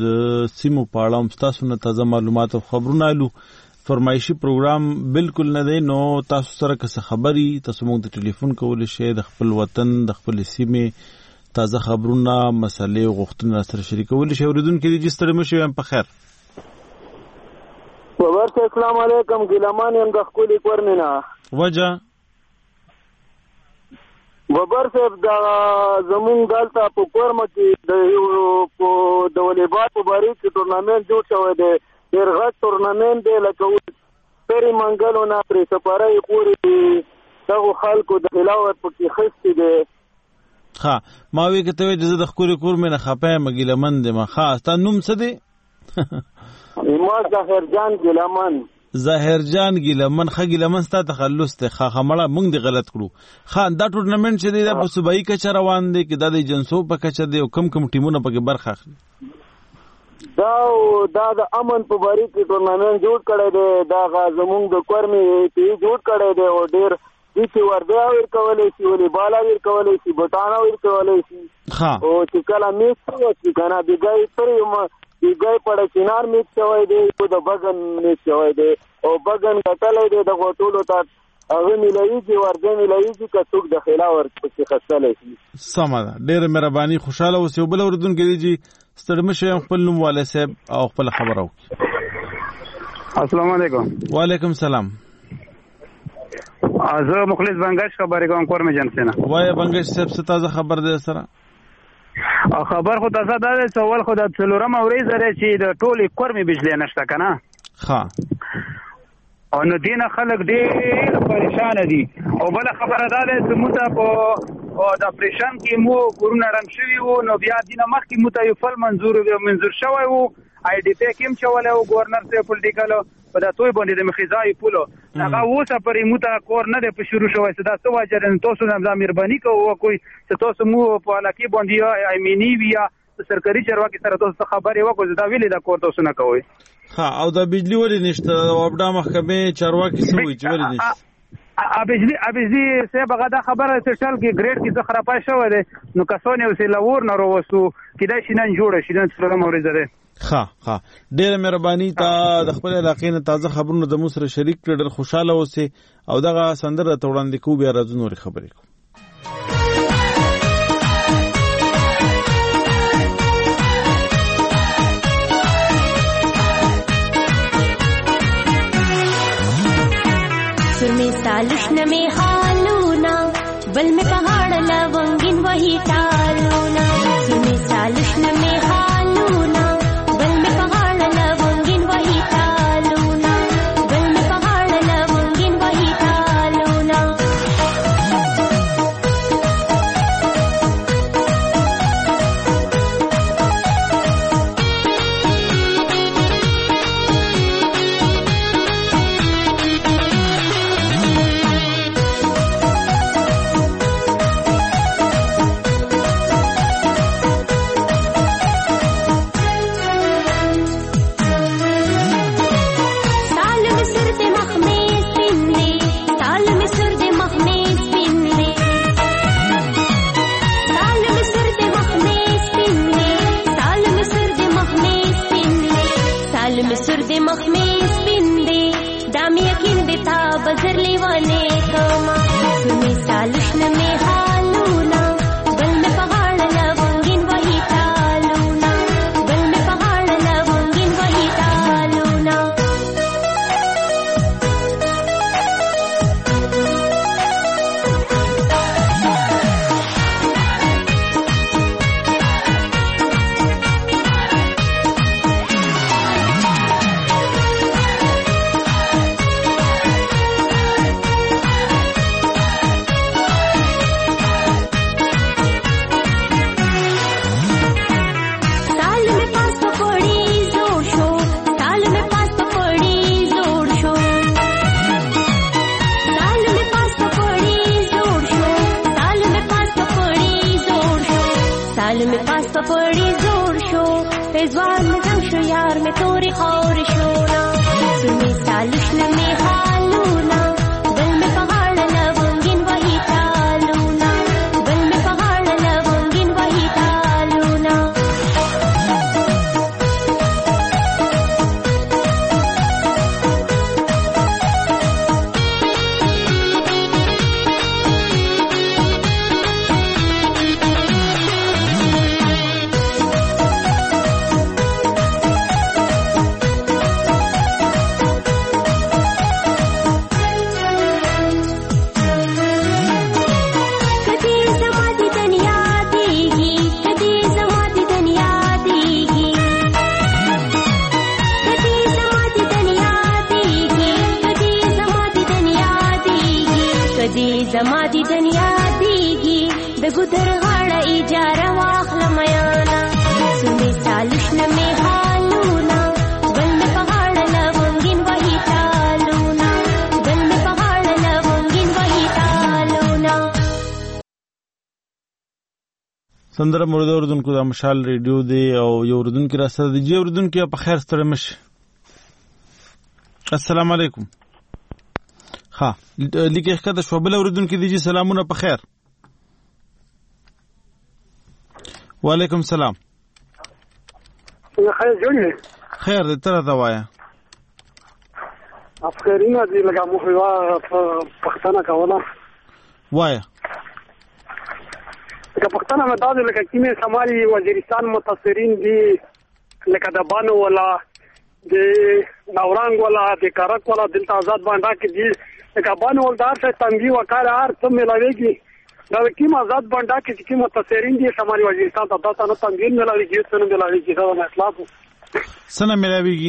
د سیمو په اړه هم تاسو نه تازه معلومات او خبرونه الو. فرمایشي پروګرام بالکل نه دی، نو تاسو سره که څه خبري تاسو موږ ته ټلیفون کولی شئ، د خپل وطن د خپل سیمې تازه خبرونه مسلې او غوښتنې سره شریکولی شئ. اوریدونکو دې چې ستړي مشئ، هم په خیر. ورته السلام علیکم. ګیلمان یم د خپل کورنه وجه وبر صاحب دا زمون دلته په کورمه کې د یو په د والیبال په باره کې ټورنمنت جوړ شوی دی، ډېر غټ ټورنمنت دی، لکه پرې منګلونه پرې سپاره یې پورې دغو خلکو د خلاوت پکې خستی دی. ها ما وی کته وی د خوري کور مې نه خپه مګیلمن دې ما خاص تا نوم څه دی ما ظاهر جان ګیلمن ظاهر جان ګیلمن خه ګیلمن ستا تخلص ته خه خمړه مونږ دی غلط کړو خان دا ټورنمنت چې دی دا په صوبایي کچ روان دی کې دا د جنسو په کچ دی او کم کم ټیمونه پکې برخه اخلي دا دا د امن په بری کې ټورنمنت جوړ کړی دی دا زمونږ د کورمي ته جوړ کړی دی او ډیر دې چې ورده ور کولای شي ولې بالا ور کولای شي بوتانا ور کولای شي ها او چې کله میچ کوي کنه بیګای پرې ما بیګای پړ چینار میچ شوی دی او د بغن میچ شوی دی او بغن کتلې دی د غوټولو ته هغه ملایي چې ورده ملایي چې څوک د خلا ور څخه خسلې شي سمه ډېر مهرباني خوشاله اوسې بل وردون کې دي ستړم شه خپل نوم والے صاحب او خپل خبرو السلام علیکم وعلیکم السلام زه مخلص بنگش خبرې کوم کور مې جنسه نه وای بنگش صاحب څه تازه خبر ده سره خبر خو تاسو دا ده سوال خو د څلورم اوري زره چې د ټولي کور مې بجلی نشته کنه ها او نو دینه خلک ډېر پریشان دي او بل خبره ده چې موږ په او د اپریشن کې مو کورونه رنګ شوی وو نو بیا دینه مخکې مو ته یو فل منظور منظور شوی وو آی ډی پی کېم چولې او گورنر ته پولیټیکل په دا توي باندې د مخزای پولو هغه اوسه پرې موته کور نه د شروع شوی صدا څه واجر تاسو نه مهرباني کوو کوئی چې تاسو مو په علاقه باندې ایمنی بیا سرکاري چارواکي سره تاسو خبرې وکړو دا ویلې دا کور تاسو نه کوي ها او د بجلی ولې نشته او ابدا محکمه چارواکي سوي چې ولې نشته ا بجلی ا بجلی سه بغا دا خبره سټل کې ګریډ کې څه خرابای شوی دی نو کسونه وسې لور نه وروسو کله شینن جوړه شینن څلورم اوري زره ها ها ډېر مهرباني تا د خپل علاقې نه تازه خبرونه د مو سره شریک کړل ډېر خوشاله اوسې او دغه سندره ته وړاندې کوو بیا راځو نورې خبرې کوو सुरमे सालुष्ण में हालूना बल में पहाड़ लवंगिन वही टालूना सुरमे सालुष्ण में हालूना बल में पहाड़ लवंगिन वही टालूना बल में पहाड़ लवंगिन वही टालूना बजर लेवाने कमा सुने सालुष्ण में हालूना बल में पहाड़ लवंगिन वही टालूना बल में पहाड़ लवंगिन वही टालूना पड़ी जोर शो पेजवान में जंग शो यार में तोरी खौर शोना सुने सालुष्ण में हालूना बल में पहाड़ लवंगिन वही टालूना बल में पहाड़ लवंगिन वही टालूना जमाती दुनिया दीगी बेगुदर हाड़ سندره مرده اوردونکو د مشال ریډیو دی او یو اوردونکو را سره دی جی اوردونکو په خیر ستړي مشه. السلام علیکم. ها لیکه ښکته شو بل اوردونکو دی جی سلامونه په خیر. وعلیکم السلام. خیر جوړی خیر دې تر دا وایا افکارینه دې لکه مو خو پښتنه کوله وایا لکه پښتنه مې دا لکه کیمه سمالي وزیرستان متاثرین دي لکه د بانو ولا د نورنګ ولا د کارک ولا د آزاد باندې کې دي لکه بانو ولدار څخه تنګي وکړه هر څه ملاويږي دا کیمه آزاد باندې کې چې کیمه متاثرین دي سمالي وزیرستان ته دا نه تنګي ملاويږي څه نه ملاويږي دا نه اخلاق سنه ملاويږي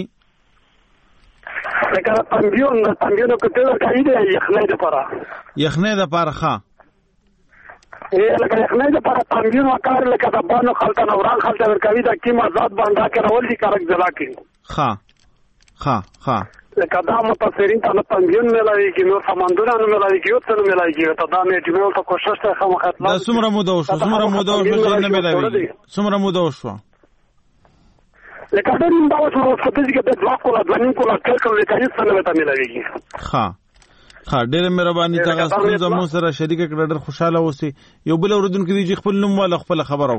لکه تنګیون تنګیونو کې ته کایده یخنۍ د پاره یخنۍ د پاره ښه اے لکه یخنۍ د پاره تنګیون وکړ لکه د بانو خلک نه وران خلک ورکوي د کیم آزاد باندې کې راول دي کارک ځلا کې ښه ښه ښه لکه دا متاثرین ته تنګیون ملایي کې نو سمندرونه نه ملایي کې او څه نه ملایي کې ته دا مې جمعو ته کوشش ته خامخ اطلاع دا څومره موده وشو څومره موده وشو چې نه ملایي څومره موده وشو لکه دا نیم دا وشو چې کې د ځواک کوله د نیم کوله کړ کړ لکه هیڅ نه مته ملایي ښه ها ډېر مهرباني تاسو ټول زموږ سره شریک کړه ډېر خوشاله اوسئ یو بل اوردونکو دی چې خپل نوم ولا خپل خبرو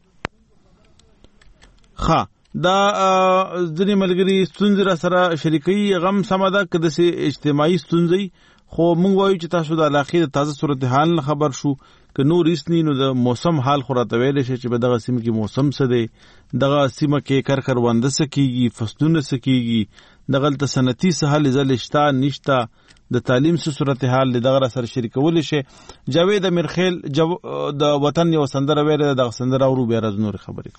ها دا ځینې ملګری ستونزې را سره شریکي غم سماده کده سي اجتماعي ستونزې خو موږ وایو چې تاسو د علاقې د تازه صورتحال خبر شو که نور اسنی نو د موسم حال خو راته ویل شي چې په دغه سیمه کې موسم څه دی دغه سیمه کې کر کرونده سکیږي فصلونه سکیږي دغه ته سنتي سهال زلشتا نشتا د تعلیم سره صورتحال دغه سره شریکول شي. جاوید امیرخیل جو د وطن یو سندره ویل د سندره اورو بیا راز نور خبرې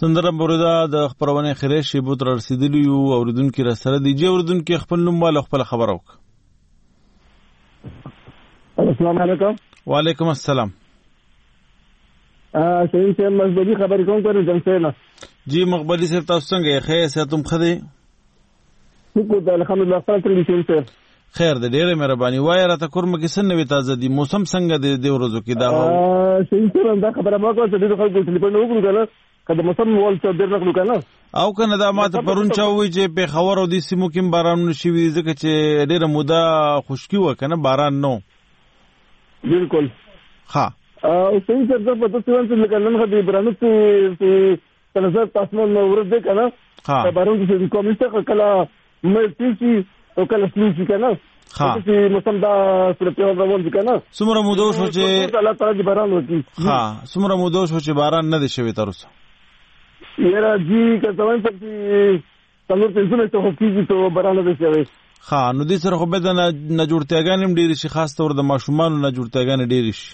سندره بوردا د خبرونه خیره شی بو تر رسیدلی یو اوریدونکو را سره دی جی اوریدونکو خپل نوم والا خپل خبر اوک. السلام علیکم. وعلیکم السلام. ا شین سے مزبوطی خبر کوم پر جمسه نه. جی مقبلی صاحب تاسو څنګه خیر ساتم خدي؟ شکر د الحمدلله خپل تر شین سے. خیر د ډیره مهرباني وای راته کورم کې سن نوې تازه دي موسم څنګه دی د ورځو کې دا ا شین سے دا خبره ما کوله چې د خلکو ټلیفون وکړو کنه کله موسم ول څه ډیر نکلو کنه او کنه دا ماته پرون چاوي چې په خبر او د سیمو کې باران نشي وي ځکه چې ډیره موده خشکی و کنه باران نو بالکل ها او شین سے د پته څنګه چې نن غدي برانو چې کله زه تاسو نو ورته کنه ها باران چې کومسته کله مې تیسی او کله سلیسی کنه ها چې موسم دا سره په روان دي کنه څومره موده شو چې الله تعالی دی باران وکي ها څومره موده شو چې باران نه دی شوی تر اوسه یاره جی که څنګه چې څلور پنځه ته هکېږي ته باران نه دی شوی ها نو دې سره خو به د نه جوړتیاګانې ډېرې شي خاص طور د ماشومانو نه جوړتیاګانې ډېرې شي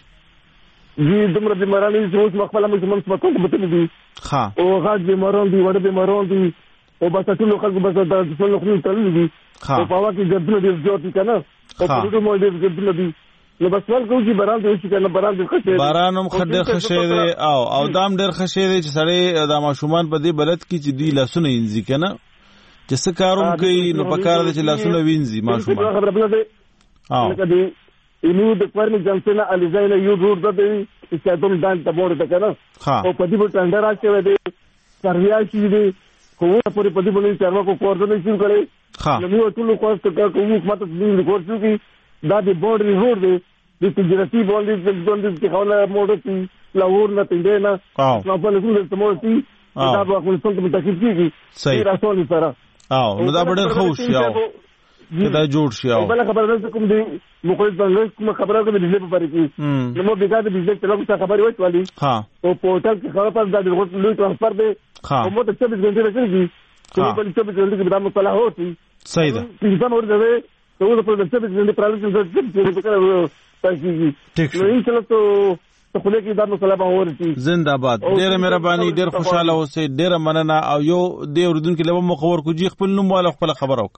جی دومره بیماران دي چې اوس مخفله مې زمونږ په کوم بتلي دي ها او غاښ بیماران دي وړه بیماران دي او بس ټول خلک بس د ټول خلک تللي دي او په واقع ګردونه ډېر زیات دي کنه او په ډېر مو ډېر ګردونه دي نو بس ول کوم چې باران دې شي کنه باران دې خشه باران هم خډه خشه دی او او دام ډېر خشه دی چې سړی د ماشومان په دې بلد کې چې دی لاسونه انځي کنه چې څه کاروم کوي نو په کار دي چې لاسونه وینځي ماشومان خبره بل دی او کدي اینو د پرمې جنسنه الیزایله یو روډ ده چې دوم دان ته بور ده کنه او په دې په ټنډر راځي دی سرویا شي دی کومه پورې په دې باندې چاروا کو کوردنې شروع کړي نو موږ ټول کوست کوو حکومت دې کوو چې دا د بورډ روډ دی د تجارتي باندې د باندې کې حواله موډ چې لاهور نه تنده نه نو په لږه څه موډ چې دا په خپل څنګه متکیف کیږي صحیح راځول سره او نو دا ډېر خوش یاو دا جوړ شي او بل خبره ده کوم دی مخالف باندې کوم خبره کوم بجلی په پاره کې نو موږ دغه د بجلی تلو څه خبره وایي والی ها او پورتال کې خبره پاس دا د غوښتل لوی ترانسفر دی او موږ ته چوبیس غنټې راځي چې په چوبیس غنټې کې دا مصالحه هوتي صحیح ده انسان ورته دی ته د چوبیس غنټې پرالس کې څه څه تاسو نو ان شاء الله ته خو له کې دا مصالحه هورتي زنده باد ډېر مهرباني ډېر خوشاله اوسئ ډېر مننه او یو د اوردونکو له مخور کو جی خپل نوم والا خپل خبر اوک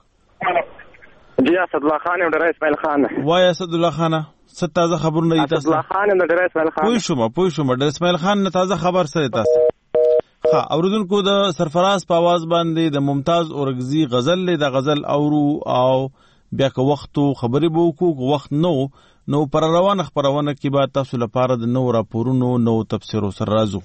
جی اسد الله خان او ډیر اسماعیل خان وای اسد الله خان ست تازه خبرونه دي تاسو اسد الله خان او ډیر اسماعیل خان پوه شوم پوه شوم ډیر اسماعیل خان نه تازه خبر سره تاسو ها اوردونکو د سرفراز په आवाज باندې د ممتاز اورغزی غزل له د غزل اورو او بیا که وختو خبرې بو کو وخت نو نو پر روان خبرونه کې به تاسو لپاره د نو راپورونو نو تفسیر سره راځو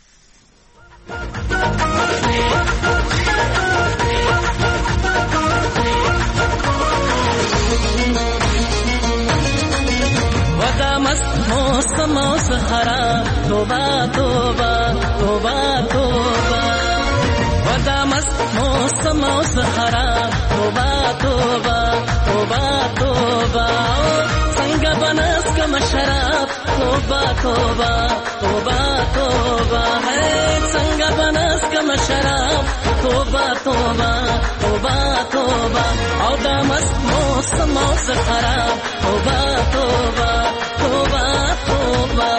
موسم او سحرا توبه توبه توبه توبه ودا مست موسم او سحرا توبه توبه توبه توبه څنګه بنس کم شراب توبه توبه توبه توبه ہے څنګه بنس کم شراب توبه توبه توبه توبه او دا مست موسم او سحرا توبه توبه توبه توبه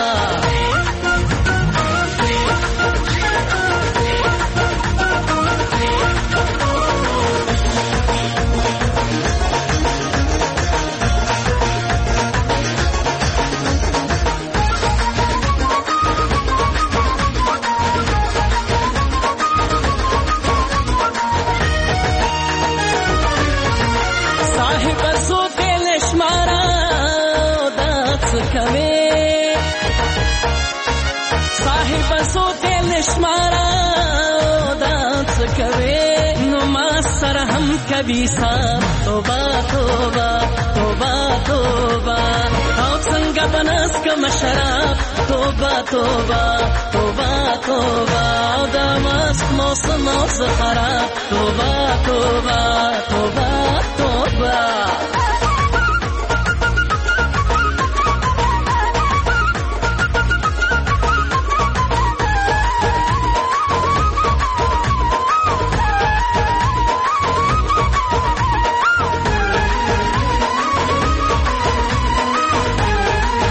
صاحب سوق الاشمارا داس کوي صاحب سوق الاشمارا داس کوي نو ما سره هم کبي صاحب توبه توبه توبه توبه او څنګه بنس کم شراب توبه توبه توبه توبه او د مست موسم او سحرا توبه توبه توبه توبه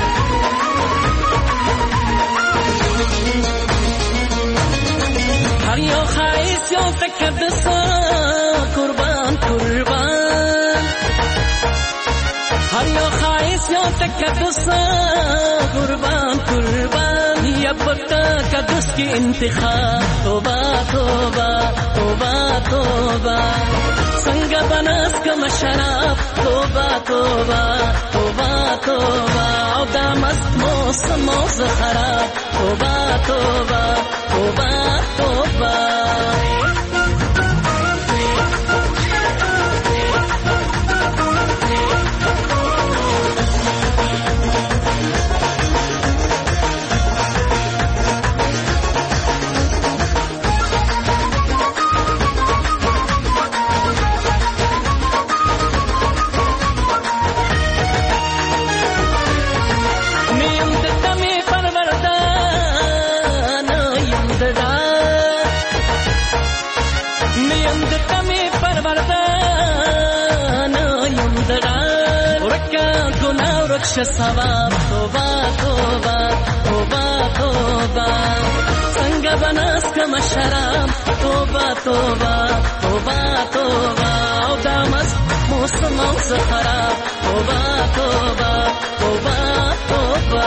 هر تکدسا قربان قربان هر یو خایس یو تکدسا قربان قربان یبتا کدس کی انتخاب توبہ توبہ توبہ توبہ संग बनस कम शराब तोबा तोबा तोबा तोबा औदा मस्त मौसम मौज खराब तोबा तोबा तोबा तोबा सवाब तोबा तोबा तोबा तोबा संग बनस कम शराब तोबा तोबा तोबा तोबा औदा मस्त मौसम मौज खराब तोबा तोबा तोबा तोबा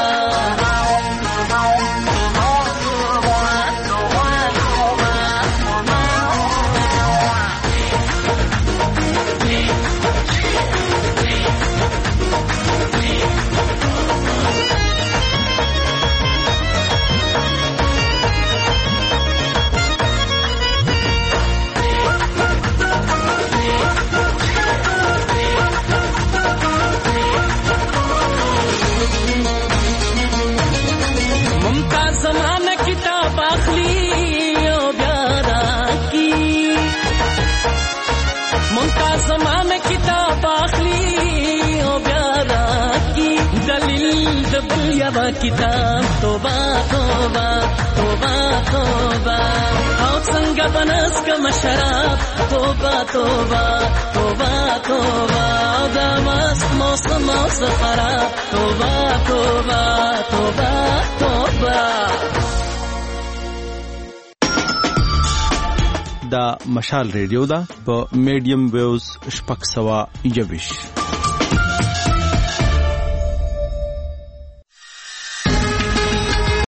यवा किताब तोबा तोबा तोबा तोबा आओ संग बनस कम शराब तोबा तोबा तोबा तोबा औदा मस्त मौसम मौज खराब तोबा तोबा तोबा तोबा دا مشال ریډیو دا په میډیم ویوز شپږ سوه یوویشت